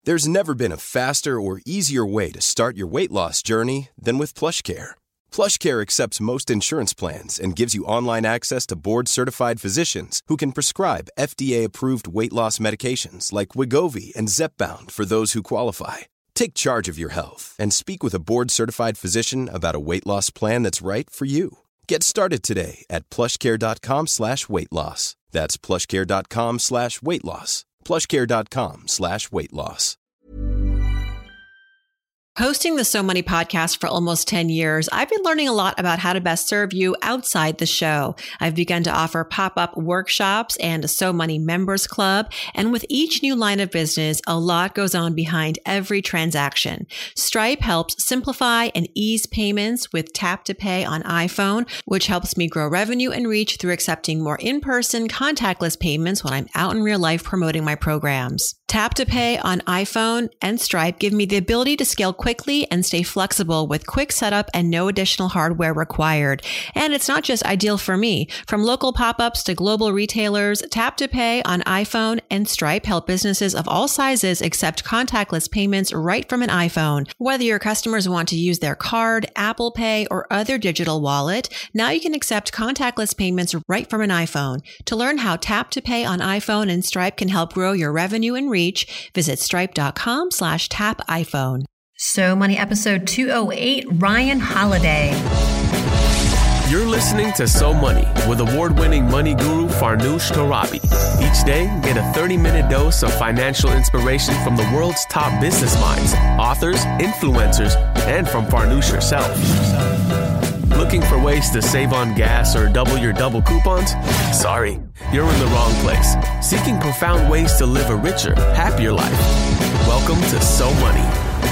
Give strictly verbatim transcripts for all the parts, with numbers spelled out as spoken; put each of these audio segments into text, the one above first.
There's never been a faster or easier way to start your weight loss journey than with PlushCare. PlushCare accepts most insurance plans and gives you online access to board-certified physicians who can prescribe F D A-approved weight loss medications like Wegovy and Zepbound for those who qualify. Take charge of your health and speak with a board-certified physician about a weight loss plan that's right for you. Get started today at plushcare.com slash weight loss. That's plushcare.com slash weight loss. plushcare.com slash weight loss. Hosting the So Money podcast for almost ten years, I've been learning a lot about how to best serve you outside the show. I've begun to offer pop-up workshops and a So Money members club. And with each new line of business, a lot goes on behind every transaction. Stripe helps simplify and ease payments with Tap to Pay on iPhone, which helps me grow revenue and reach through accepting more in-person contactless payments when I'm out in real life promoting my programs. Tap to Pay on iPhone and Stripe give me the ability to scale quickly and stay flexible with quick setup and no additional hardware required. And it's not just ideal for me. From local pop-ups to global retailers, Tap to Pay on iPhone and Stripe help businesses of all sizes accept contactless payments right from an iPhone. Whether your customers want to use their card, Apple Pay, or other digital wallet, now you can accept contactless payments right from an iPhone. To learn how Tap to Pay on iPhone and Stripe can help grow your revenue and reach, visit stripe.com slash tap iPhone. So Money episode two oh eight, Ryan Holiday. You're listening to So Money with award-winning money guru Farnoosh Torabi. Each day, get a thirty-minute dose of financial inspiration from the world's top business minds, authors, influencers, and from Farnoosh herself. Looking for ways to save on gas or double your double coupons? Sorry, you're in the wrong place. Seeking profound ways to live a richer, happier life. Welcome to So Money.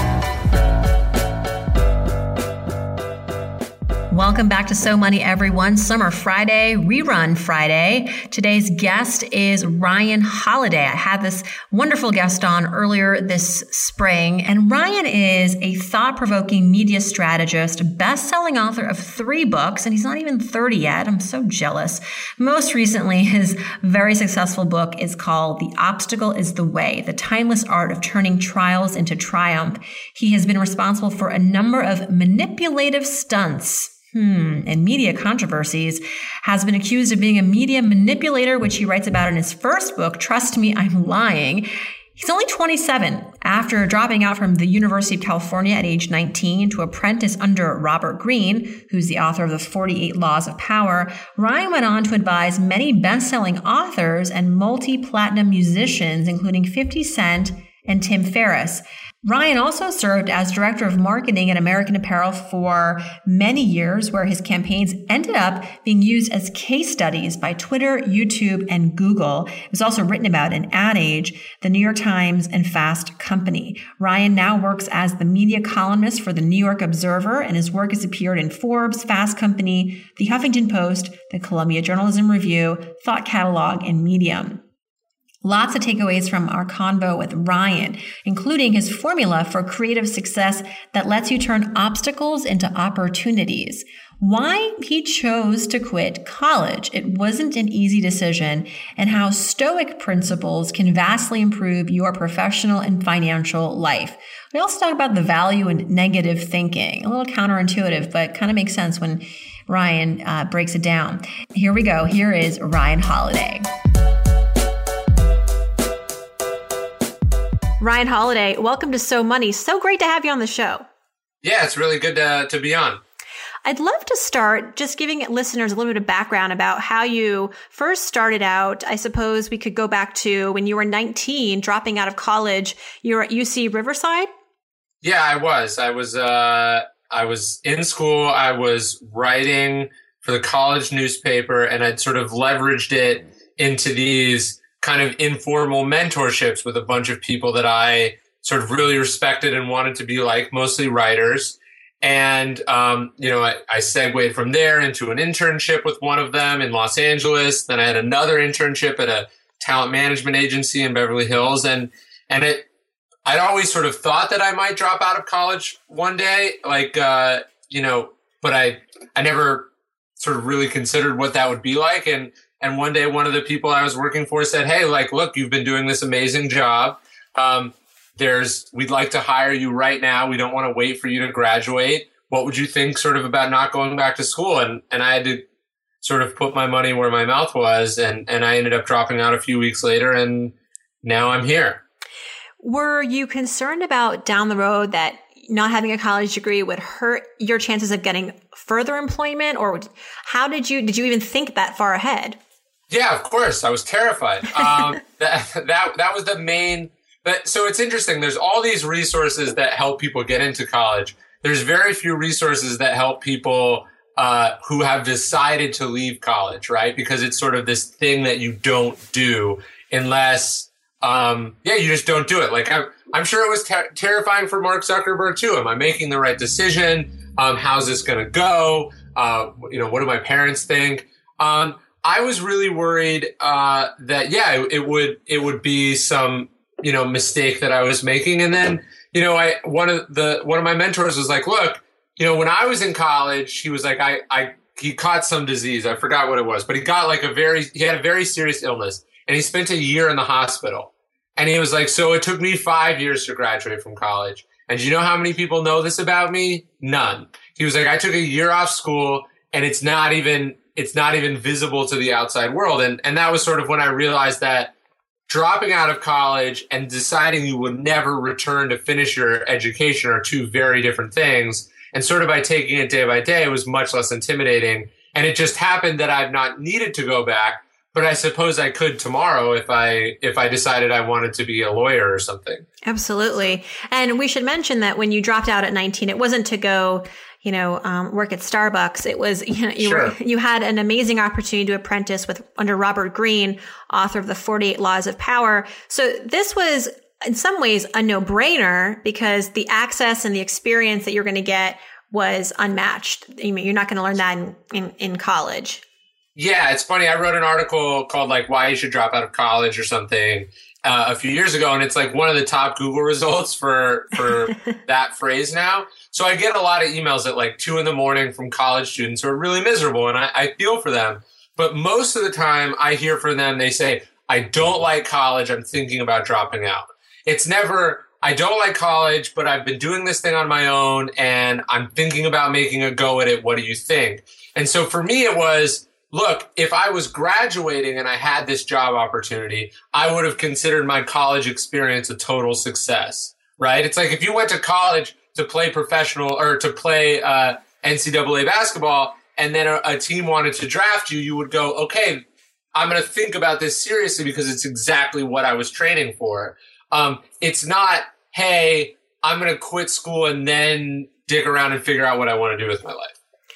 Welcome back to So Money, everyone. Summer Friday, Rerun Friday. Today's guest is Ryan Holiday. I had this wonderful guest on earlier this spring, and Ryan is a thought-provoking media strategist, best-selling author of three books, and he's not even thirty yet. I'm so jealous. Most recently, his very successful book is called The Obstacle is the Way, The Timeless Art of Turning Trials into Triumph. He has been responsible for a number of manipulative stunts Hmm, and media controversies, has been accused of being a media manipulator, which he writes about in his first book, Trust Me, I'm Lying. He's only twenty-seven. After dropping out from the University of California at age nineteen to apprentice under Robert Greene, who's the author of the forty-eight Laws of Power, Ryan went on to advise many best-selling authors and multi-platinum musicians, including fifty Cent and Tim Ferriss. Ryan also served as director of marketing at American Apparel for many years, where his campaigns ended up being used as case studies by Twitter, YouTube, and Google. It was also written about in Ad Age, the New York Times, and Fast Company. Ryan now works as the media columnist for the New York Observer, and his work has appeared in Forbes, Fast Company, the Huffington Post, the Columbia Journalism Review, Thought Catalog, and Medium. Lots of takeaways from our convo with Ryan, including his formula for creative success that lets you turn obstacles into opportunities. Why he chose to quit college. It wasn't an easy decision, and how Stoic principles can vastly improve your professional and financial life. We also talk about the value in negative thinking. A little counterintuitive, but kind of makes sense when Ryan uh, breaks it down. Here we go. Here is Ryan Holiday. Ryan Holiday, welcome to So Money. So great to have you on the show. Yeah, it's really good to, to be on. I'd love to start just giving listeners a little bit of background about how you first started out. I suppose we could go back to when you were nineteen, dropping out of college. You were at U C Riverside? Yeah, I was. I was uh, I was in school. I was writing for the college newspaper, and I'd sort of leveraged it into these kind of informal mentorships with a bunch of people that I sort of really respected and wanted to be like, mostly writers. And, um, you know, I, I segued from there into an internship with one of them in Los Angeles. Then I had another internship at a talent management agency in Beverly Hills. And, and it, I'd always sort of thought that I might drop out of college one day, like, uh, you know, but I, I never sort of really considered what that would be like. And, And one day, one of the people I was working for said, hey, like, look, you've been doing this amazing job. Um, There's, we'd like to hire you right now. We don't want to wait for you to graduate. What would you think sort of about not going back to school? And, and I had to sort of put my money where my mouth was. And, and I ended up dropping out a few weeks later, and now I'm here. Were you concerned about down the road that not having a college degree would hurt your chances of getting further employment? Or how did you, did you even think that far ahead? Yeah, of course. I was terrified. Um, that, that, that was the main, but so it's interesting. There's all these resources that help people get into college. There's very few resources that help people, uh, who have decided to leave college, right? Because it's sort of this thing that you don't do unless, um, yeah, you just don't do it. Like I'm, I'm sure it was ter- terrifying for Mark Zuckerberg too. Am I making the right decision? Um, how's this going to go? Uh, you know, what do my parents think? Um, I was really worried, uh, that, yeah, it, it would, it would be some, you know, mistake that I was making. And then, you know, I, one of the, one of my mentors was like, look, you know, when I was in college, he was like, I, I, he caught some disease. I forgot what it was, but he got like a very, he had a very serious illness, and he spent a year in the hospital. And he was like, so it took me five years to graduate from college. And do you know how many people know this about me? None. He was like, I took a year off school, and it's not even, it's not even visible to the outside world. And, and that was sort of when I realized that dropping out of college and deciding you would never return to finish your education are two very different things. And sort of by taking it day by day, it was much less intimidating. And it just happened that I've not needed to go back, but I suppose I could tomorrow if I, if I decided I wanted to be a lawyer or something. Absolutely. And we should mention that when you dropped out at nineteen, it wasn't to go, you know, um, work at Starbucks. It was, you know, you, Sure. were, you had an amazing opportunity to apprentice with under Robert Greene, author of the forty-eight Laws of Power. So this was in some ways a no-brainer because the access and the experience that you're going to get was unmatched. I mean, you're not going to learn that in, in, in college. Yeah, it's funny. I wrote an article called like why you should drop out of college or something uh, a few years ago. And it's like one of the top Google results for, for that phrase now. So I get a lot of emails at like two in the morning from college students who are really miserable, and I, I feel for them. But most of the time I hear from them, they say, I don't like college. I'm thinking about dropping out. It's never, I don't like college, but I've been doing this thing on my own and I'm thinking about making a go at it. What do you think? And so for me, it was, look, if I was graduating and I had this job opportunity, I would have considered my college experience a total success, right? It's like if you went to college to play professional or to play uh, N C double A basketball, and then a, a team wanted to draft you, you would go, okay, I'm going to think about this seriously because it's exactly what I was training for. Um, it's not, hey, I'm going to quit school and then dig around and figure out what I want to do with my life.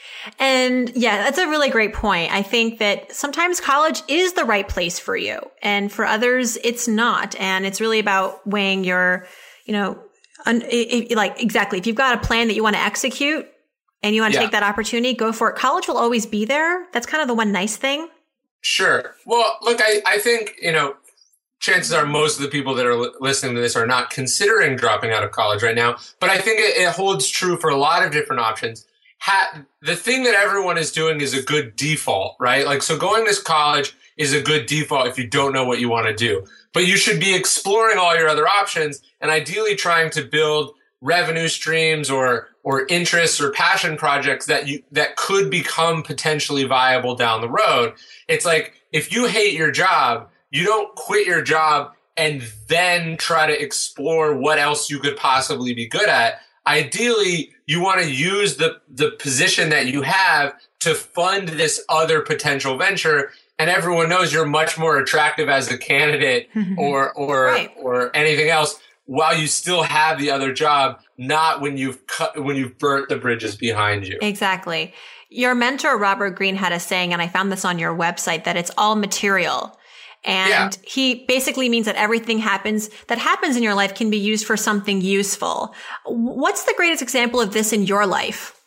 And yeah, that's a really great point. I think that sometimes college is the right place for you, and for others, it's not. And it's really about weighing your, you know, un- it, it, like exactly. If you've got a plan that you want to execute and you want to Yeah. take that opportunity, go for it. College will always be there. That's kind of the one nice thing. Sure. Well, look, I, I think, you know, chances are most of the people that are li- listening to this are not considering dropping out of college right now. But I think it, it holds true for a lot of different options. Ha- the thing that everyone is doing is a good default, right? Like, so going to college is a good default if you don't know what you want to do. But you should be exploring all your other options and ideally trying to build revenue streams or or interests or passion projects that you that could become potentially viable down the road. It's like if you hate your job, you don't quit your job and then try to explore what else you could possibly be good at. Ideally, you want to use the the position that you have to fund this other potential venture. And everyone knows you're much more attractive as a candidate or or Right. or anything else while you still have the other job, not when you've cut when you've burnt the bridges behind you. Exactly. Your mentor, Robert Greene, had a saying, and I found this on your website, that it's all material. And Yeah. he basically means that everything happens that happens in your life can be used for something useful. What's the greatest example of this in your life?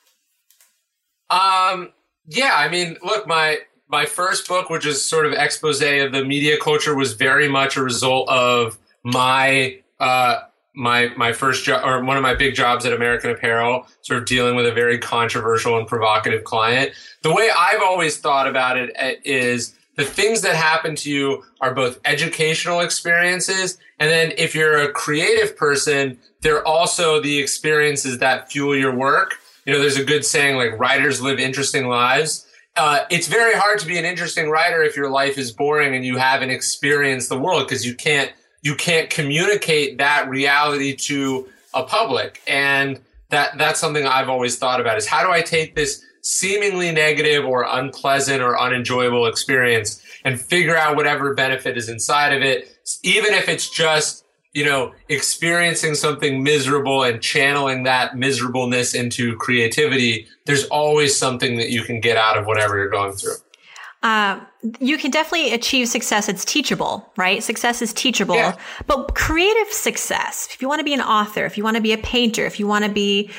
Um, yeah, I mean, look, my my first book, which is sort of expose of the media culture, was very much a result of my uh my my first job, or one of my big jobs at American Apparel, sort of dealing with a very controversial and provocative client. The way I've always thought about it is the things that happen to you are both educational experiences. And then if you're a creative person, they're also the experiences that fuel your work. You know, there's a good saying like writers live interesting lives. Uh, it's very hard to be an interesting writer if your life is boring and you haven't experienced the world, because you can't you can't communicate that reality to a public. And that that's something I've always thought about, is how do I take this seemingly negative or unpleasant or unenjoyable experience and figure out whatever benefit is inside of it, even if it's just, you know, experiencing something miserable and channeling that miserableness into creativity. There's always something that you can get out of whatever you're going through. Uh, you can definitely achieve success. It's teachable, right? Success is teachable. Yeah. But creative success, if you want to be an author, if you want to be a painter, if you want to be,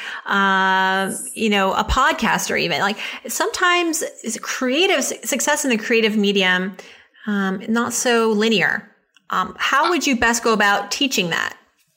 uh, you know, a podcaster even, like sometimes creative success in the creative medium, um, not so linear. Um, how would you best go about teaching that?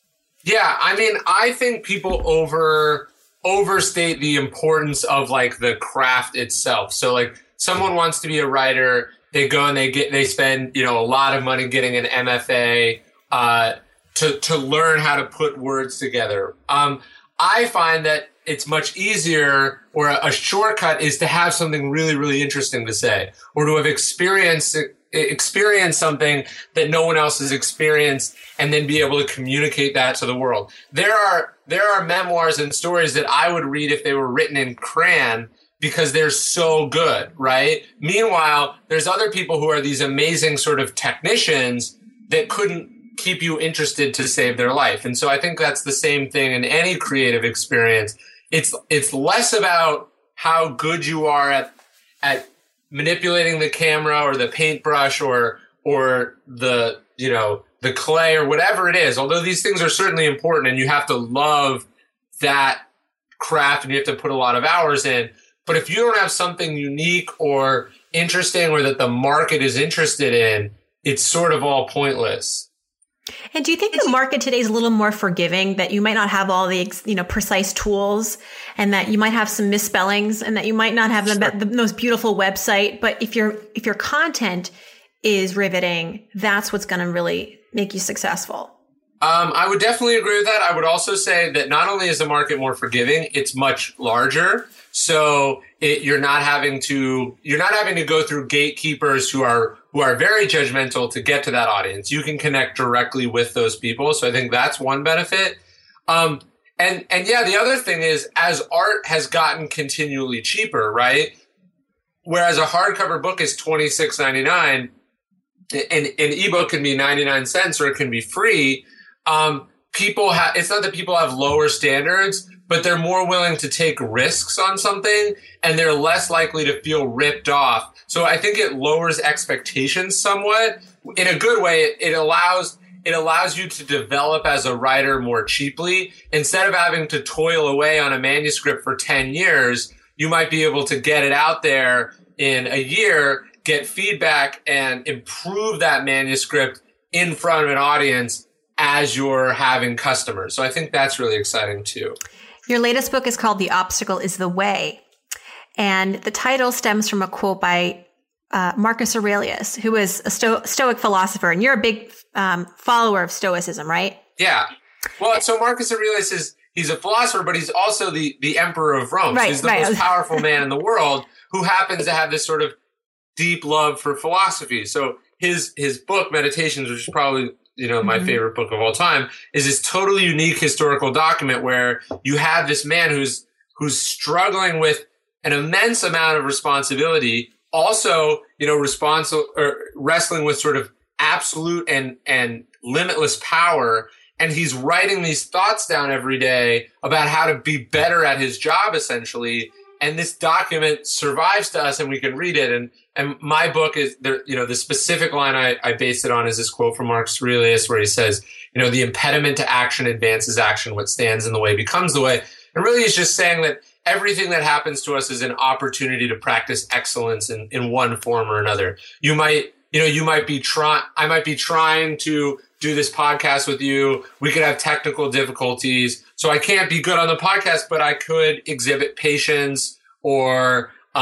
Yeah, I mean, I think people over overstate the importance of like the craft itself. So like someone wants to be a writer, they go and they get they spend, you know, a lot of money getting an M F A uh, to to learn how to put words together. Um, I find that it's much easier, or a, a shortcut is to have something really, really interesting to say, or to have experienced experience something that no one else has experienced, and then be able to communicate that to the world. There are there are memoirs and stories that I would read if they were written in crayon, because they're so good, right? Meanwhile, there's other people who are these amazing sort of technicians that couldn't keep you interested to save their life. And so I think that's the same thing in any creative experience. It's it's less about how good you are at at manipulating the camera or the paintbrush or or the, you know, the clay or whatever it is, although these things are certainly important and you have to love that craft and you have to put a lot of hours in. But if you don't have something unique or interesting or that the market is interested in, it's sort of all pointless. And do you think the market today is a little more forgiving, that you might not have all the, you know, precise tools, and that you might have some misspellings, and that you might not have the, sure. the most beautiful website, but if your if your content is riveting, that's what's going to really make you successful? Um, I would definitely agree with that. I would also say that not only is the market more forgiving, it's much larger. So it, you're not having to you're not having to go through gatekeepers who are who are very judgmental to get to that audience. You can connect directly with those people. So I think that's one benefit. Um, and and yeah, the other thing is, as art has gotten continually cheaper, right? Whereas a hardcover book is twenty-six ninety-nine, and an ebook can be ninety-nine cents or it can be free. Um, people have, it's not that people have lower standards, but they're more willing to take risks on something, and they're less likely to feel ripped off. So I think it lowers expectations somewhat. In a good way, it, it allows it allows you to develop as a writer more cheaply. Instead of having to toil away on a manuscript for ten years, you might be able to get it out there in a year, get feedback, and improve that manuscript in front of an audience as you're having customers. So I think that's really exciting too. Your latest book is called The Obstacle is the Way. And the title stems from a quote by uh, Marcus Aurelius, who is a Sto- Stoic philosopher. And you're a big um, follower of Stoicism, right? Yeah. Well, so Marcus Aurelius is, he's a philosopher, but he's also the, the emperor of Rome. Right, he's the right. most powerful man in the world, who happens to have this sort of deep love for philosophy. So his, his book, Meditations, which is probably, you know, my mm-hmm. favorite book of all time, is this totally unique historical document where you have this man who's, who's struggling with an immense amount of responsibility, also, you know, responsible or wrestling with sort of absolute and, and limitless power. And he's writing these thoughts down every day about how to be better at his job, essentially. And this document survives to us and we can read it. And, and my book is there, you know, the specific line I, I based it on is this quote from Marcus Aurelius, where he says, you know, the impediment to action advances action. What stands in the way becomes the way. And really he's just saying that everything that happens to us is an opportunity to practice excellence in, in one form or another. You might, you know, you might be trying, I might be trying to do this podcast with you. We could have technical difficulties. So I can't be good on the podcast, but I could exhibit patience, or um,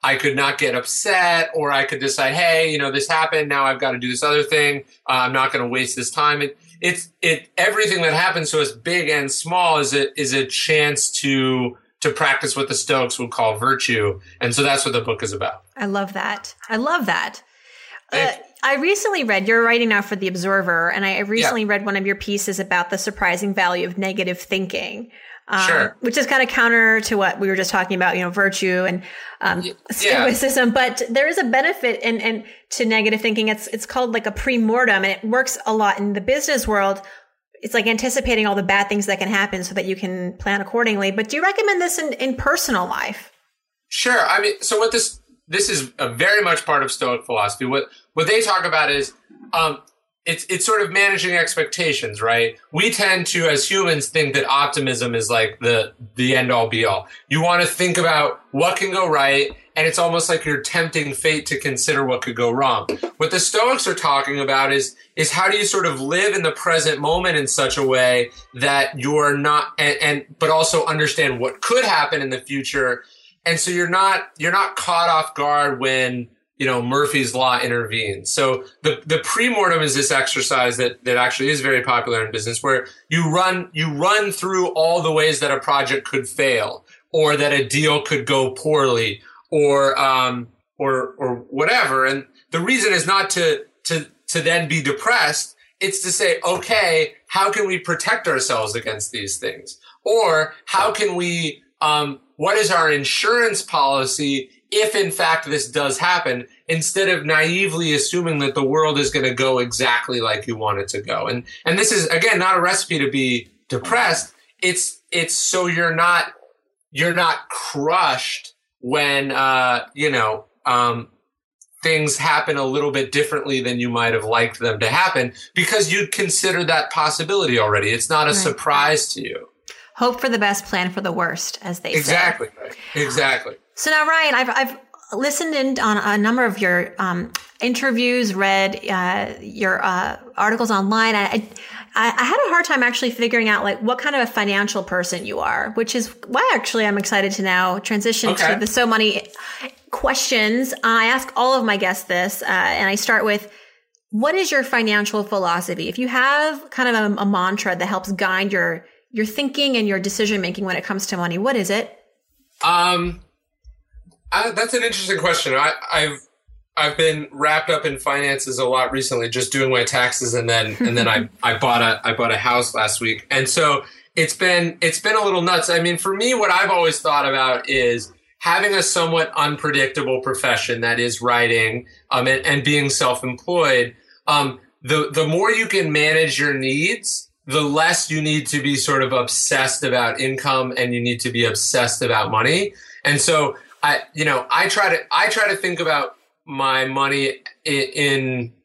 I could not get upset, or I could decide, hey, you know, this happened. Now I've got to do this other thing. Uh, I'm not going to waste this time. It, it's it everything that happens to us, big and small, is a is a chance to to practice what the Stoics would call virtue, and so that's what the book is about. I love that. I love that. Uh, I recently read, you're writing now for The Observer, and I recently yeah. read one of your pieces about the surprising value of negative thinking. Um, sure. Which is kind of counter to what we were just talking about, you know, virtue and um, yeah. stoicism. But there is a benefit in, in to negative thinking. It's it's called like a pre-mortem, and it works a lot in the business world. It's like anticipating all the bad things that can happen so that you can plan accordingly. But do you recommend this in, in personal life? Sure. I mean, so what this this is a very much part of Stoic philosophy. What what they talk about is um, It's it's sort of managing expectations, right? We tend to, as humans, think that optimism is like the the end all be all. You want to think about what can go right, and it's almost like you're tempting fate to consider what could go wrong. What the Stoics are talking about is is how do you sort of live in the present moment in such a way that you're not, and, and but also understand what could happen in the future, and so you're not you're not caught off guard when, you know, Murphy's Law intervenes. So the, the pre-mortem is this exercise that, that actually is very popular in business, where you run, you run through all the ways that a project could fail, or that a deal could go poorly, or, um, or, or whatever. And the reason is not to, to, to then be depressed. It's to say, okay, how can we protect ourselves against these things? Or how can we, um, what is our insurance policy if in fact this does happen, instead of naively assuming that the world is going to go exactly like you want it to go. And and this is, again, not a recipe to be depressed. It's it's so you're not you're not crushed when uh you know um things happen a little bit differently than you might have liked them to happen, because you'd considered that possibility already. It's not a right. surprise to you. Hope for the best, plan for the worst, as they exactly. say. Exactly. Exactly. So now, Ryan, I've I've listened in on a number of your um, interviews, read uh, your uh, articles online. I, I I had a hard time actually figuring out like what kind of a financial person you are, which is why actually I'm excited to now transition okay. to the So Money questions. I ask all of my guests this, uh, and I start with, what is your financial philosophy? If you have kind of a, a mantra that helps guide your your thinking and your decision making when it comes to money, what is it? Um. I, that's an interesting question. I, I've I've been wrapped up in finances a lot recently, just doing my taxes, and then and then I, I bought a I bought a house last week, and so it's been it's been a little nuts. I mean, for me, what I've always thought about is having a somewhat unpredictable profession, that is writing, um, and, and being self-employed. Um, the the more you can manage your needs, the less you need to be sort of obsessed about income, and you need to be obsessed about money, and so. I, you know, I try to, I try to think about my money in,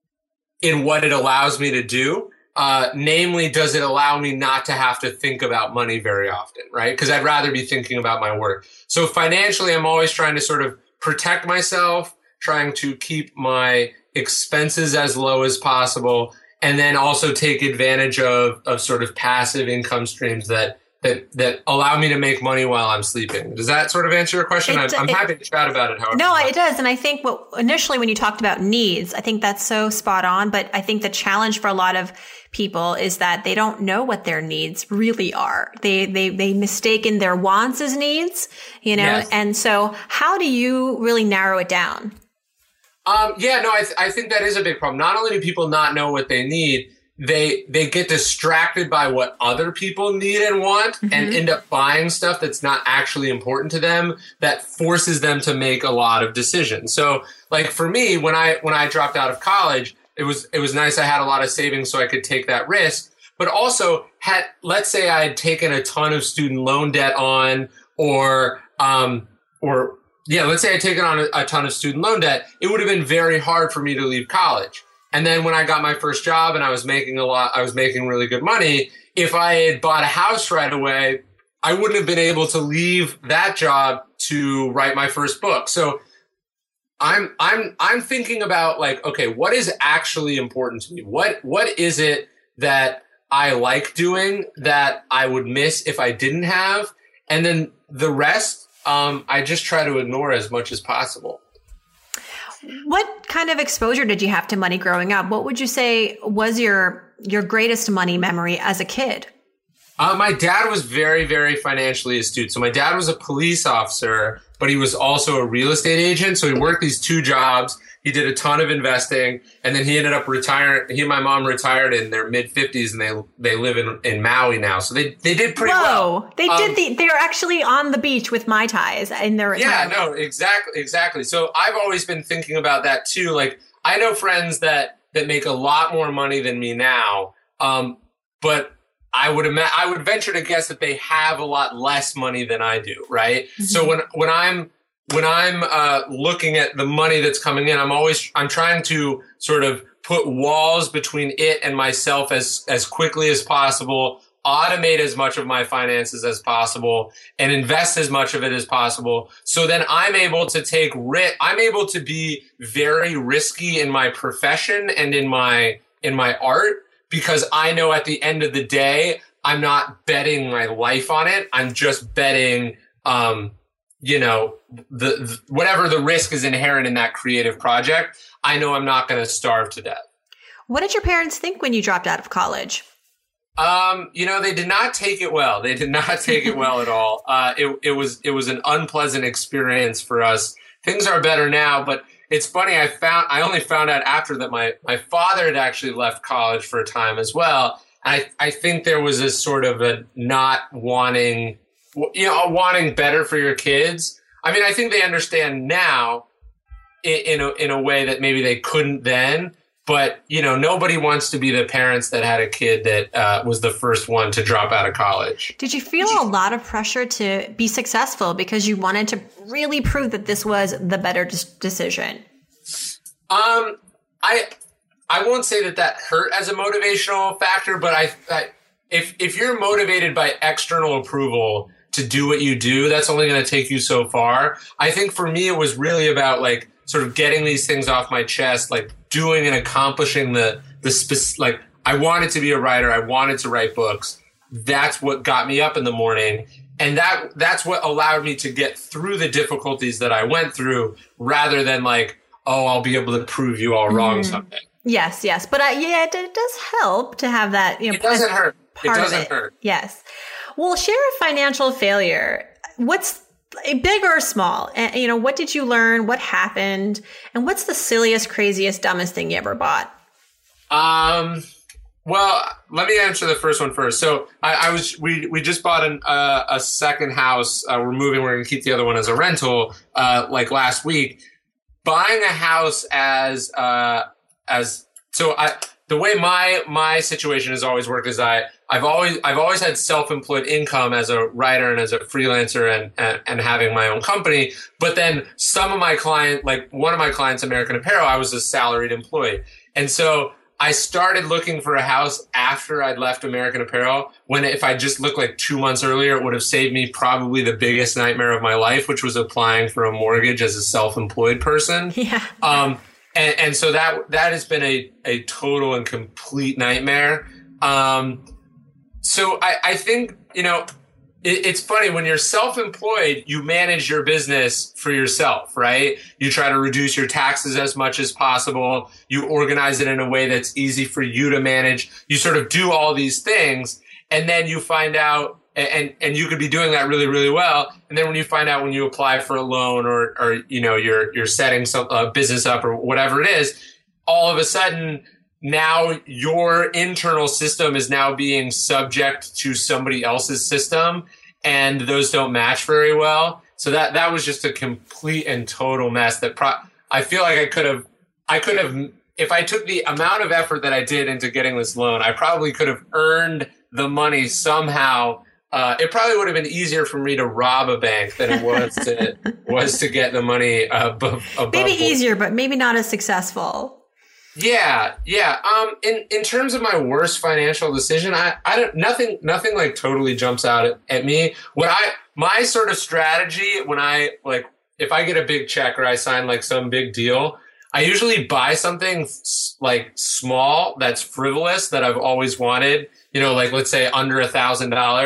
in what it allows me to do. Uh, namely, does it allow me not to have to think about money very often, right? Because I'd rather be thinking about my work. So financially, I'm always trying to sort of protect myself, trying to keep my expenses as low as possible, and then also take advantage of, of sort of passive income streams that, That, that allow me to make money while I'm sleeping. Does that sort of answer your question? It, I'm, I'm it, happy to chat about it. However, no, it does. And I think what initially when you talked about needs, I think that's so spot on. But I think the challenge for a lot of people is that they don't know what their needs really are. They they they mistaken their wants as needs, you know. Yes. And so, how do you really narrow it down? Um, yeah, no, I th- I think that is a big problem. Not only do people not know what they need, they they get distracted by what other people need and want, mm-hmm. and end up buying stuff that's not actually important to them, that forces them to make a lot of decisions. So like for me, when I when I dropped out of college, it was it was nice I had a lot of savings so I could take that risk, but also had, let's say I had taken a ton of student loan debt on, or um or yeah, let's say I'd taken on a, a ton of student loan debt, it would have been very hard for me to leave college. And then when I got my first job and I was making a lot, I was making really good money. If I had bought a house right away, I wouldn't have been able to leave that job to write my first book. So I'm, I'm, I'm thinking about like, okay, what is actually important to me? What, what is it that I like doing that I would miss if I didn't have? And then the rest, um, I just try to ignore as much as possible. What kind of exposure did you have to money growing up? What would you say was your your greatest money memory as a kid? Uh, my dad was very, very financially astute. So my dad was a police officer, but he was also a real estate agent. So he worked these two jobs. He did a ton of investing, and then he ended up retiring. He and my mom retired in their mid fifties, and they they live in, in Maui now. So they, they did pretty Whoa, well. Whoa, they um, did the. They're actually on the beach with Mai Tais in their retirement. Yeah, no, exactly, exactly. So I've always been thinking about that too. Like I know friends that that make a lot more money than me now, um, but I would ima- I would venture to guess that they have a lot less money than I do, right? Mm-hmm. So when when I'm when I'm uh, looking at the money that's coming in, I'm always I'm trying to sort of put walls between it and myself as as quickly as possible, automate as much of my finances as possible, and invest as much of it as possible. So then I'm able to take risk. I'm able to be very risky in my profession and in my in my art, because I know at the end of the day, I'm not betting my life on it. I'm just betting, um, you know, the, the whatever the risk is inherent in that creative project. I know I'm not going to starve to death. What did your parents think when you dropped out of college? Um, you know, they did not take it well. They did not take it well at all. Uh, it, it was it was an unpleasant experience for us. Things are better now, but it's funny. I found I only found out after that my my father had actually left college for a time as well. I I think there was this sort of a not wanting, you know, wanting better for your kids. I mean, I think they understand now in, in a in a way that maybe they couldn't then. But, you know, nobody wants to be the parents that had a kid that uh, was the first one to drop out of college. Did you feel a lot of pressure to be successful because you wanted to really prove that this was the better de- decision? Um, I I won't say that that hurt as a motivational factor, but I, I if if you're motivated by external approval to do what you do, that's only going to take you so far. I think for me, it was really about like sort of getting these things off my chest, like doing and accomplishing the, the spec- like I wanted to be a writer. I wanted to write books. That's what got me up in the morning. And that, that's what allowed me to get through the difficulties that I went through rather than like, oh, I'll be able to prove you all wrong mm-hmm. someday. Yes, yes. But uh, yeah, it, it does help to have that. You know, it doesn't hurt. It doesn't it. hurt. Yes. Well, share a financial failure. What's big or small? And, you know, what did you learn? What happened? And what's the silliest, craziest, dumbest thing you ever bought? Um, well, let me answer the first one first. So I, I was, we, we just bought an, uh, a second house. Uh, we're moving. We're going to keep the other one as a rental, uh, like last week. Buying a house as, uh, as, so I, the way my, my situation has always worked is I, I've always, I've always had self-employed income as a writer and as a freelancer and, and, and having my own company. But then some of my client, like one of my clients, American Apparel, I was a salaried employee. And so I started looking for a house after I'd left American Apparel, when if I just looked like two months earlier, it would have saved me probably the biggest nightmare of my life, which was applying for a mortgage as a self-employed person. Yeah. Um, and, and so that, that has been a, a total and complete nightmare. Um, So I, I think, you know, it, it's funny when you're self-employed, you manage your business for yourself, right? You try to reduce your taxes as much as possible. You organize it in a way that's easy for you to manage. You sort of do all these things, and then you find out, and, and you could be doing that really, really well. And then when you find out when you apply for a loan or, or you know, you're, you're setting some uh, business up or whatever it is, all of a sudden, now your internal system is now being subject to somebody else's system, and those don't match very well. So that, that was just a complete and total mess that pro- I feel like I could have, I could have, if I took the amount of effort that I did into getting this loan, I probably could have earned the money somehow. Uh, it probably would have been easier for me to rob a bank than it was to, was to get the money above, above. Maybe easier, but maybe not as successful. Yeah, yeah. Um, in, in terms of my worst financial decision, I, I don't, nothing, nothing like totally jumps out at, at me. What I, my sort of strategy when I, like, if I get a big check or I sign like some big deal, I usually buy something like small that's frivolous that I've always wanted, you know, like let's say under a thousand dollars.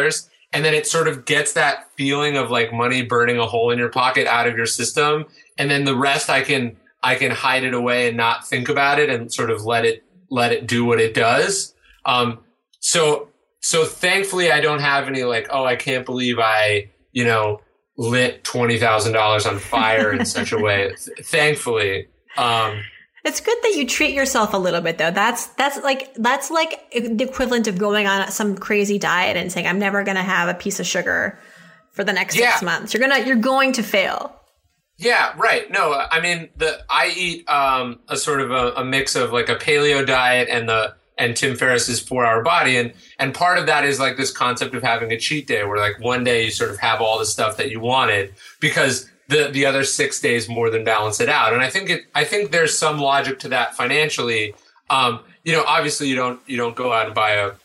And then it sort of gets that feeling of like money burning a hole in your pocket out of your system. And then the rest I can, I can hide it away and not think about it and sort of let it, let it do what it does. Um, so, so thankfully I don't have any like, oh, I can't believe I, you know, lit twenty thousand dollars on fire in such a way. Thankfully. Um, It's good that you treat yourself a little bit though. That's, that's like, that's like the equivalent of going on some crazy diet and saying, I'm never going to have a piece of sugar for the next yeah. six months. You're going to, you're going to fail. Yeah, right. No, I mean, the, I eat, um, a sort of a, a mix of like a paleo diet and the, and Tim Ferriss's four hour body. And, and part of that is like this concept of having a cheat day where like one day you sort of have all the stuff that you wanted because the, the other six days more than balance it out. And I think it, I think there's some logic to that financially. Um, you know, obviously you don't, you don't go out and buy a,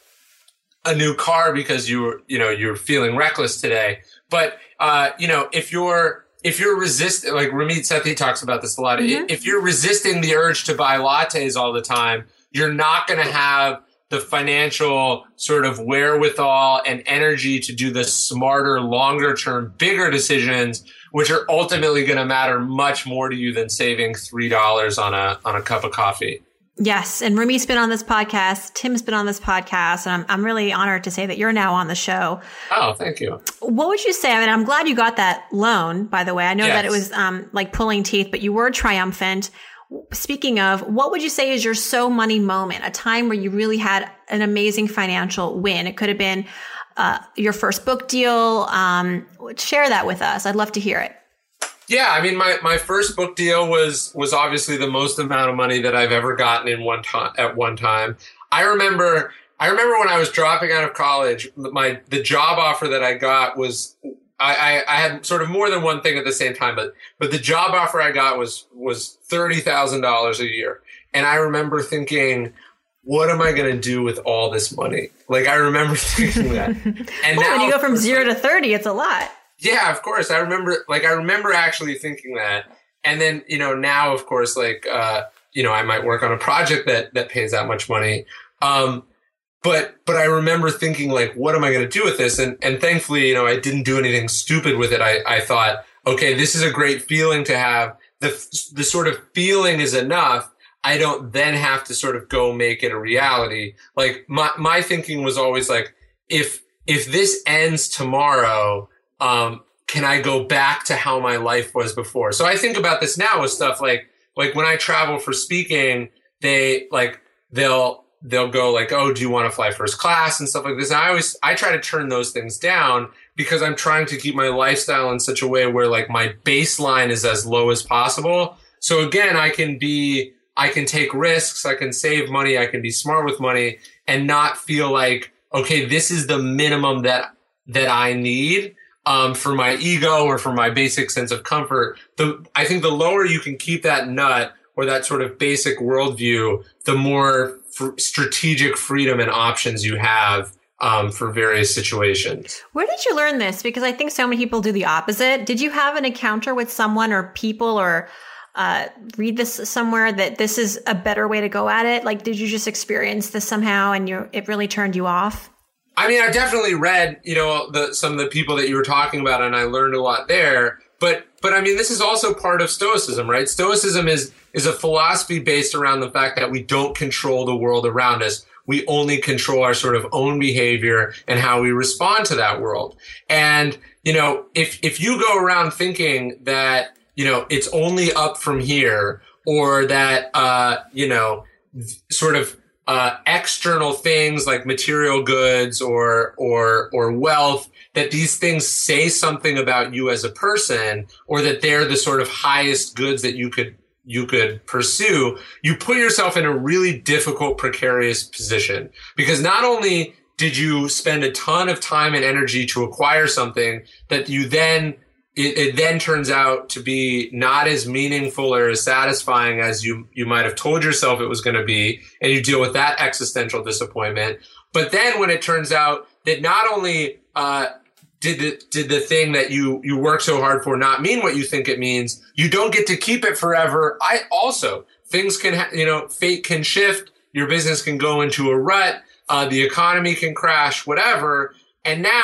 a new car because you were, you know, you're feeling reckless today. But, uh, you know, if you're, if you're resisting, like Ramit Sethi talks about this a lot, mm-hmm. if you're resisting the urge to buy lattes all the time, you're not going to have the financial sort of wherewithal and energy to do the smarter, longer term, bigger decisions, which are ultimately going to matter much more to you than saving three dollars on a, on a cup of coffee. Yes. And Ramit's been on this podcast. Tim's been on this podcast. And I'm, I'm really honored to say that you're now on the show. Oh, thank you. What would you say? I mean, I'm glad you got that loan, by the way. I know yes. that it was um, like pulling teeth, but you were triumphant. Speaking of, what would you say is your so money moment, a time where you really had an amazing financial win? It could have been uh, your first book deal. Um, share that with us. I'd love to hear it. Yeah, I mean, my, my first book deal was was obviously the most amount of money that I've ever gotten in one time at one time. I remember I remember when I was dropping out of college, my the job offer that I got was I, I, I had sort of more than one thing at the same time, but but the job offer I got was was thirty thousand dollars a year, and I remember thinking, what am I going to do with all this money? Like I remember thinking that. And well, now, when you go from zero to thirty, it's a lot. Yeah, of course. I remember, like, I remember actually thinking that. And then, you know, now, of course, like, uh, you know, I might work on a project that, that pays that much money. Um, but, but I remember thinking, like, what am I going to do with this? And, and thankfully, you know, I didn't do anything stupid with it. I, I thought, okay, this is a great feeling to have. The, the sort of feeling is enough. I don't then have to sort of go make it a reality. Like, my, my thinking was always like, if, if this ends tomorrow, Um, can I go back to how my life was before? So I think about this now with stuff like, like when I travel for speaking, they like, they'll, they'll go like, oh, do you want to fly first class and stuff like this? And I always, I try to turn those things down because I'm trying to keep my lifestyle in such a way where like my baseline is as low as possible. So again, I can be, I can take risks. I can save money. I can be smart with money and not feel like, okay, this is the minimum that, that I need. Um, for my ego or for my basic sense of comfort. The, I think the lower you can keep that nut or that sort of basic worldview, the more f- strategic freedom and options you have um, for various situations. Where did you learn this? Because I think so many people do the opposite. Did you have an encounter with someone or people or uh, read this somewhere that this is a better way to go at it? Like, did you just experience this somehow and you it really turned you off? I mean, I definitely read, you know, the, some of the people that you were talking about, and I learned a lot there. But, but I mean, this is also part of Stoicism, right? Stoicism is, is a philosophy based around the fact that we don't control the world around us. We only control our sort of own behavior and how we respond to that world. And, you know, if, if you go around thinking that, you know, it's only up from here or that, uh, you know, sort of, Uh, external things like material goods or, or, or wealth, that these things say something about you as a person or that they're the sort of highest goods that you could, you could pursue, you put yourself in a really difficult, precarious position because not only did you spend a ton of time and energy to acquire something that you then It, it then turns out to be not as meaningful or as satisfying as you, you might have told yourself it was going to be. And you deal with that existential disappointment. But then when it turns out that not only, uh, did the, did the thing that you, you work so hard for not mean what you think it means, you don't get to keep it forever. I also, things can, ha- you know, fate can shift. Your business can go into a rut. Uh, the economy can crash, whatever. And now,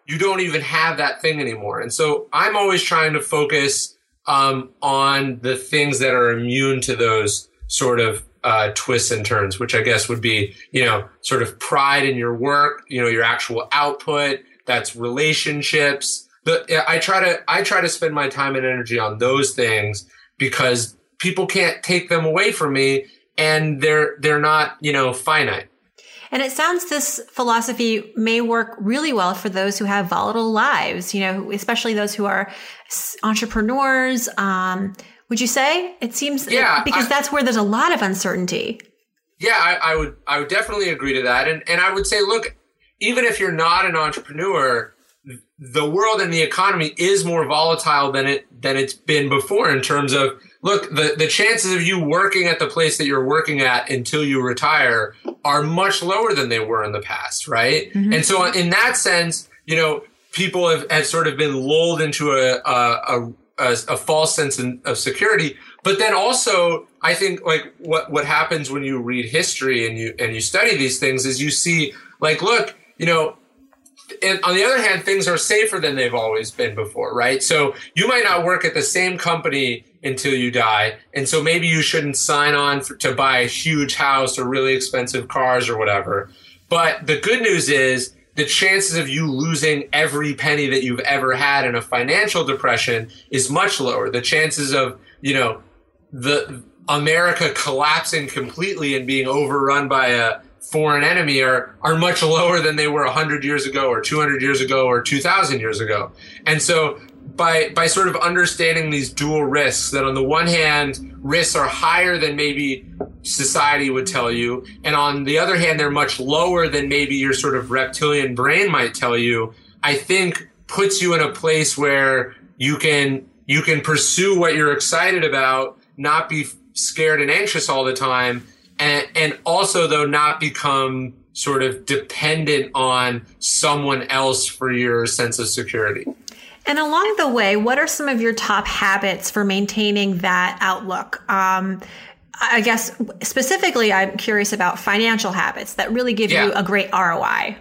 you don't even have that thing anymore. And so I'm always trying to focus um, on the things that are immune to those sort of uh, twists and turns, which I guess would be, you know, sort of pride in your work, you know, your actual output, that's relationships. The, I try to, I try to spend my time and energy on those things because people can't take them away from me and they're, they're not, you know, finite. And it sounds this philosophy may work really well for those who have volatile lives, you know, especially those who are entrepreneurs. Um, would you say? It seems yeah, because I, that's where there's a lot of uncertainty. Yeah, I, I would I would definitely agree to that. And and I would say, look, even if you're not an entrepreneur, the world and the economy is more volatile than it than it's been before in terms of, look, the, the chances of you working at the place that you're working at until you retire are much lower than they were in the past, right? Mm-hmm. And so in that sense, you know, people have, have sort of been lulled into a a, a, a, a false sense of security. But then also, I think like what, what happens when you read history and you and you study these things is you see, like, look, you know, and on the other hand, things are safer than they've always been before, right? So you might not work at the same company until you die. And so maybe you shouldn't sign on for, to buy a huge house or really expensive cars or whatever. But the good news is the chances of you losing every penny that you've ever had in a financial depression is much lower. The chances of, you know, the America collapsing completely and being overrun by a foreign enemy are are much lower than they were one hundred years ago or two hundred years ago or two thousand years ago. And so by by sort of understanding these dual risks, that on the one hand, risks are higher than maybe society would tell you, and on the other hand, they're much lower than maybe your sort of reptilian brain might tell you, I think puts you in a place where you can you can pursue what you're excited about, not be scared and anxious all the time, and, and also, though, not become sort of dependent on someone else for your sense of security. And along the way, what are some of your top habits for maintaining that outlook? Um, I guess specifically, I'm curious about financial habits that really give yeah. you a great R O I.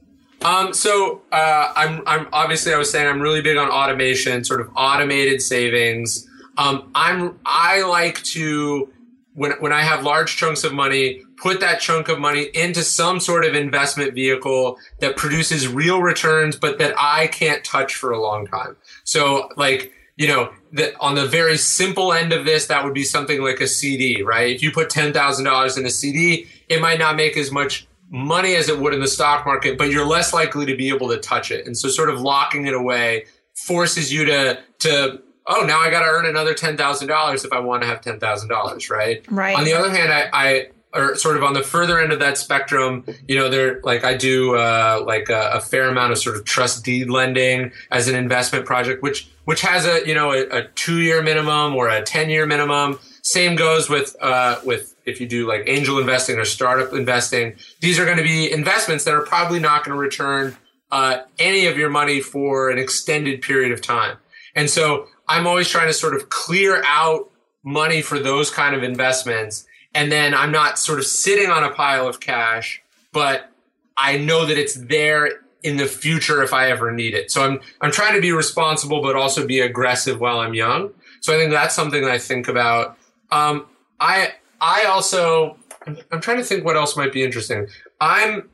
Um, so uh, I'm, I'm obviously I was saying I'm really big on automation, sort of automated savings. Um, I'm I like to when when I have large chunks of money, put that chunk of money into some sort of investment vehicle that produces real returns, but that I can't touch for a long time. So, like, you know, that on the very simple end of this, that would be something like a C D, right? If you put ten thousand dollars in a C D, it might not make as much money as it would in the stock market, but you're less likely to be able to touch it. And so sort of locking it away forces you to, to, oh, now I got to earn another ten thousand dollars if I want to have ten thousand dollars, right? Right. On the other hand, I, I, or sort of on the further end of that spectrum, you know, there, like I do, uh, like a, a fair amount of sort of trust deed lending as an investment project, which, which has a, you know, a, a two year minimum or a ten year minimum. Same goes with, uh, with if you do like angel investing or startup investing. These are going to be investments that are probably not going to return, uh, any of your money for an extended period of time. And so I'm always trying to sort of clear out money for those kind of investments. And then I'm not sort of sitting on a pile of cash, but I know that it's there in the future if I ever need it. So I'm I'm trying to be responsible, but also be aggressive while I'm young. So I think that's something that I think about. Um, I I also I'm trying to think what else might be interesting. I'm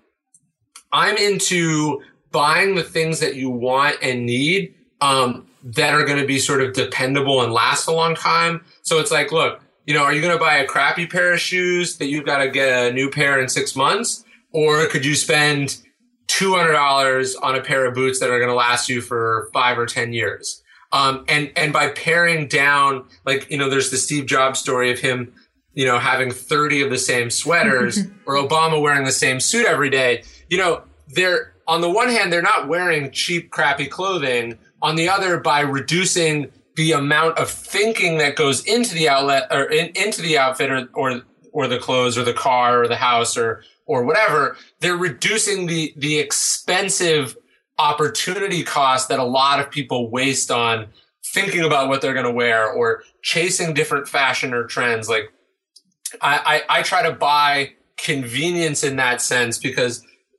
I'm into buying the things that you want and need um, that are going to be sort of dependable and last a long time. So it's like, look, you know, are you going to buy a crappy pair of shoes that you've got to get a new pair in six months? Or could you spend two hundred dollars on a pair of boots that are going to last you for five or ten years? Um, and, and by paring down, like, you know, there's the Steve Jobs story of him, you know, having thirty of the same sweaters or Obama wearing the same suit every day. You know, they're, on the one hand, they're not wearing cheap, crappy clothing. On the other, by reducing the amount of thinking that goes into the outlet or in, into the outfit or, or, or the clothes or the car or the house or, or whatever, they're reducing the, the expensive opportunity cost that a lot of people waste on thinking about what they're going to wear or chasing different fashion or trends. Like I, I, I try to buy convenience in that sense because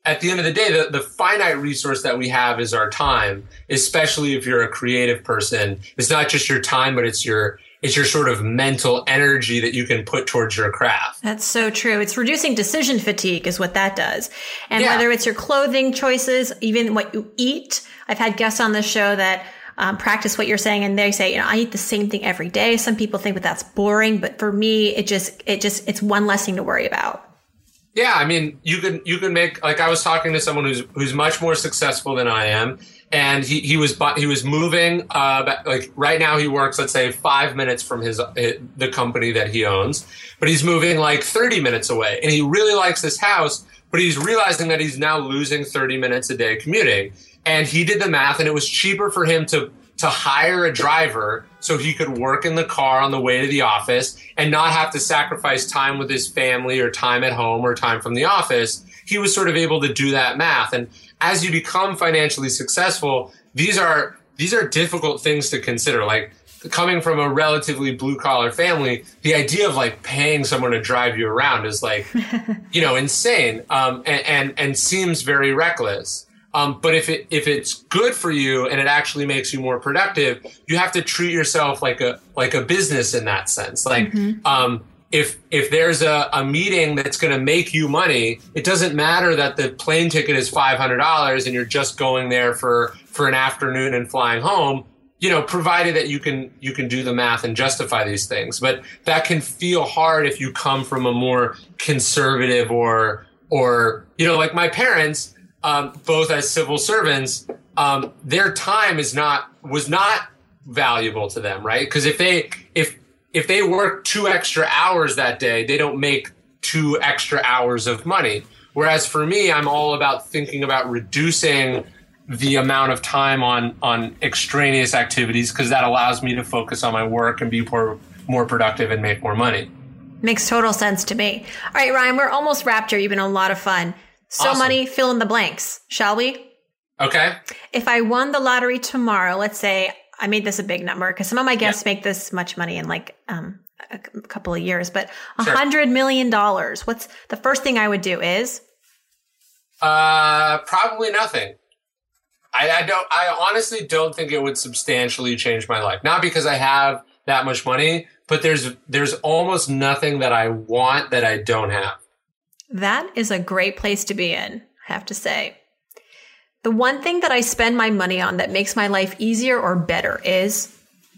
at the end of the day, the, the finite resource that we have is our time, especially if you're a creative person. It's not just your time, but it's your it's your sort of mental energy that you can put towards your craft. That's so true. It's reducing decision fatigue is what that does. And yeah. whether it's your clothing choices, even what you eat. I've had guests on this show that um, practice what you're saying, and they say, you know, I eat the same thing every day. Some people think that that's boring, but for me, it just, it just, it's one less thing to worry about. Yeah, I mean, you can you can make, like, I was talking to someone who's who's much more successful than I am, and he he was he was moving. Uh, like right now, he works, let's say, five minutes from his the company that he owns, but he's moving like thirty minutes away, and he really likes this house, but he's realizing that he's now losing thirty minutes a day commuting, and he did the math, and it was cheaper for him to to hire a driver so he could work in the car on the way to the office and not have to sacrifice time with his family or time at home or time from the office. He was sort of able to do that math. And as you become financially successful, these are, these are difficult things to consider. Like coming from a relatively blue collar family, the idea of like paying someone to drive you around is like, you know, insane. Um, and, and, and seems very reckless. Um, but if it if it's good for you and it actually makes you more productive, you have to treat yourself like a like a business in that sense. Like mm-hmm. um, if if there's a, a meeting that's going to make you money, it doesn't matter that the plane ticket is five hundred dollars and you're just going there for for an afternoon and flying home. You know, provided that you can you can do the math and justify these things. But that can feel hard if you come from a more conservative or or you know, like my parents. Um, both as civil servants, um, their time is not was not valuable to them, right? Because if they if if they work two extra hours that day, they don't make two extra hours of money. Whereas for me, I'm all about thinking about reducing the amount of time on on extraneous activities because that allows me to focus on my work and be more more productive and make more money. Makes total sense to me. All right, Ryan, we're almost wrapped here. You've been a lot of fun. So awesome. Money, fill in the blanks, shall we? Okay. If I won the lottery tomorrow, let's say I made this a big number because some of my guests yeah. make this much money in like um, a couple of years, but a sure. hundred million dollars. What's the first thing I would do is? Uh, probably nothing. I, I don't, I honestly don't think it would substantially change my life. Not because I have that much money, but there's, there's almost nothing that I want that I don't have. That is a great place to be in, I have to say. The one thing that I spend my money on that makes my life easier or better is?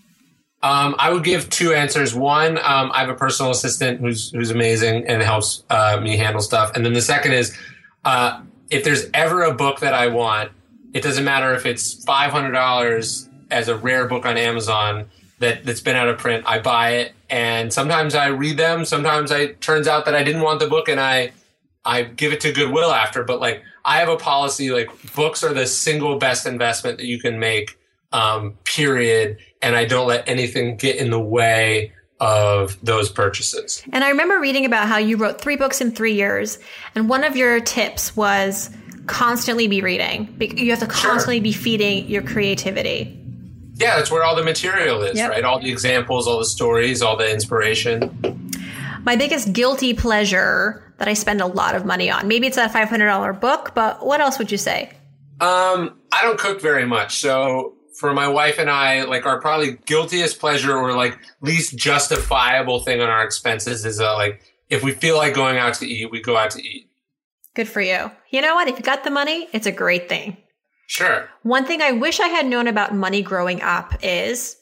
Um, I would give two answers. One, um, I have a personal assistant who's who's amazing and helps uh, me handle stuff. And then the second is, uh, if there's ever a book that I want, it doesn't matter if it's five hundred dollars as a rare book on Amazon that, that's been out of print, I buy it. And sometimes I read them. Sometimes it turns out that I didn't want the book and I I give it to Goodwill after. But like I have a policy, like books are the single best investment that you can make, um, period. And I don't let anything get in the way of those purchases. And I remember reading about how you wrote three books in three years. And one of your tips was constantly be reading. You have to constantly sure. be feeding your creativity. Yeah, that's where all the material is, yep. right? All the examples, all the stories, all the inspiration. My biggest guilty pleasure that I spend a lot of money on. Maybe it's that five hundred dollars book, but what else would you say? Um, I don't cook very much. So for my wife and I, like our probably guiltiest pleasure or like least justifiable thing on our expenses is uh, like if we feel like going out to eat, we go out to eat. Good for you. You know what? If you got the money, it's a great thing. Sure. One thing I wish I had known about money growing up is?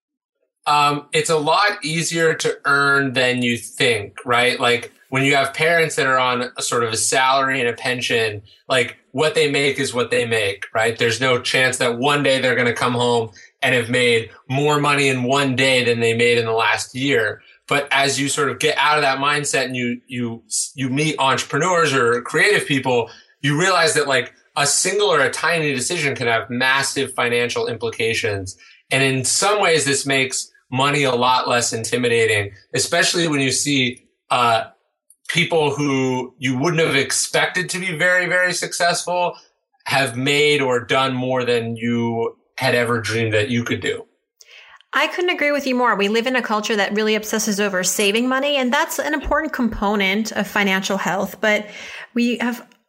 Um, it's a lot easier to earn than you think, right? Like when you have parents that are on a sort of a salary and a pension, like what they make is what they make, right? There's no chance that one day they're going to come home and have made more money in one day than they made in the last year. But as you sort of get out of that mindset and you, you, you meet entrepreneurs or creative people, you realize that like a single or a tiny decision can have massive financial implications. And in some ways, this makes money a lot less intimidating, especially when you see uh, people who you wouldn't have expected to be very, very successful have made or done more than you had ever dreamed that you could do. I couldn't agree with you more. We live in a culture that really obsesses over saving money, and that's an important component of financial health. But we have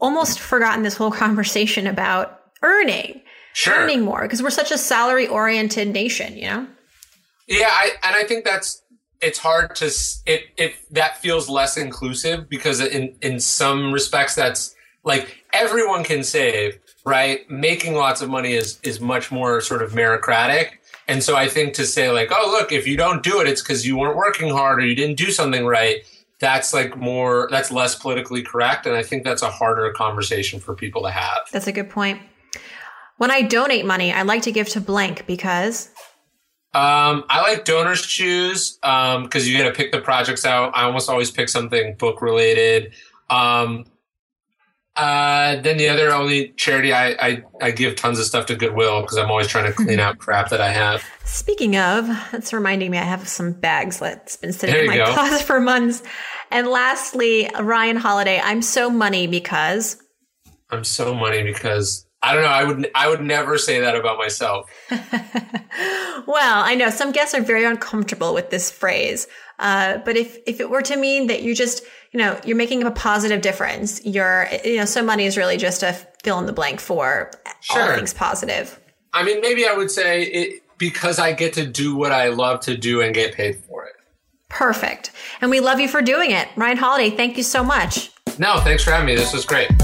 almost forgotten this whole conversation about earning, sure. earning more, because we're such a salary oriented nation, you know? Yeah. I, and I think that's, it's hard to, it, it, that feels less inclusive because in, in some respects, that's like everyone can save, right? Making lots of money is, is much more sort of meritocratic. And so I think to say like, oh, look, if you don't do it, it's because you weren't working hard or you didn't do something right. That's like more, that's less politically correct. And I think that's a harder conversation for people to have. That's a good point. When I donate money, I like to give to blank because... Um, I like Donors Choose um, because you get to pick the projects out. I almost always pick something book related. Um, uh, then the other only charity, I, I, I give tons of stuff to Goodwill because I'm always trying to clean out crap that I have. Speaking of, that's reminding me I have some bags that's been sitting There in you my go. closet for months. And lastly, Ryan Holiday, I'm so money because... I'm so money because... I don't know. I would I would never say that about myself. Well, I know some guests are very uncomfortable with this phrase. Uh, but if, if it were to mean that you just, you know, you're making a positive difference, you're, you know, so money is really just a fill in the blank for Sure. all things positive. I mean, maybe I would say it because I get to do what I love to do and get paid for it. Perfect. And we love you for doing it. Ryan Holiday, thank you so much. No, thanks for having me. This was great.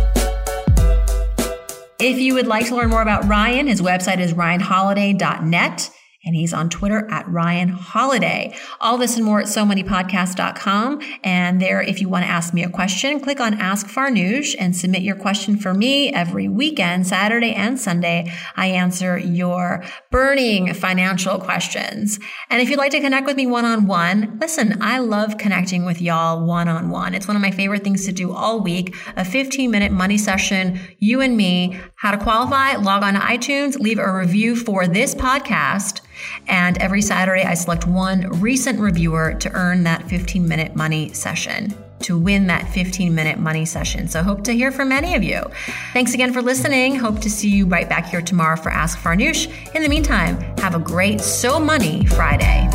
If you would like to learn more about Ryan, his website is ryan holiday dot net. And he's on Twitter at Ryan Holiday. All this and more at so money podcast dot com. And there, if you want to ask me a question, click on Ask Farnoosh and submit your question for me every weekend, Saturday and Sunday. I answer your burning financial questions. And if you'd like to connect with me one-on-one, listen, I love connecting with y'all one-on-one. It's one of my favorite things to do all week, a fifteen minute money session, you and me. How to qualify? Log on to iTunes, leave a review for this podcast. And every Saturday, I select one recent reviewer to earn that fifteen minute money session, to win that fifteen minute money session. So hope to hear from many of you. Thanks again for listening. Hope to see you right back here tomorrow for Ask Farnoosh. In the meantime, have a great So Money Friday.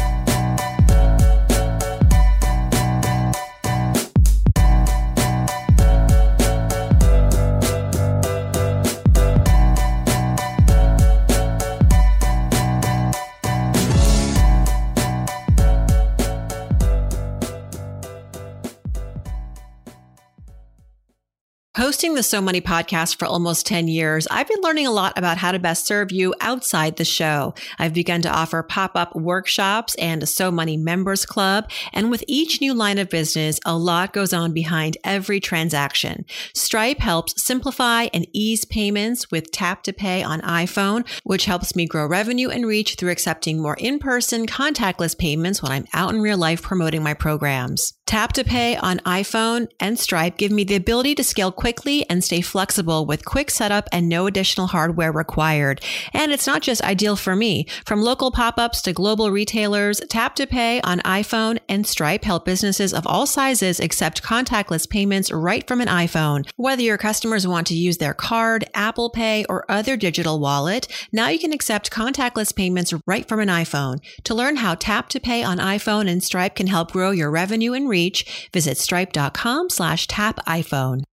Hosting the So Money podcast for almost ten years, I've been learning a lot about how to best serve you outside the show. I've begun to offer pop-up workshops and a So Money members club. And with each new line of business, a lot goes on behind every transaction. Stripe helps simplify and ease payments with Tap to Pay on iPhone, which helps me grow revenue and reach through accepting more in-person contactless payments when I'm out in real life promoting my programs. Tap to Pay on iPhone and Stripe give me the ability to scale quickly and stay flexible with quick setup and no additional hardware required. And it's not just ideal for me. From local pop-ups to global retailers, Tap to Pay on iPhone and Stripe help businesses of all sizes accept contactless payments right from an iPhone. Whether your customers want to use their card, Apple Pay, or other digital wallet, now you can accept contactless payments right from an iPhone. To learn how Tap to Pay on iPhone and Stripe can help grow your revenue and reach, visit stripe dot com slash tap iPhone.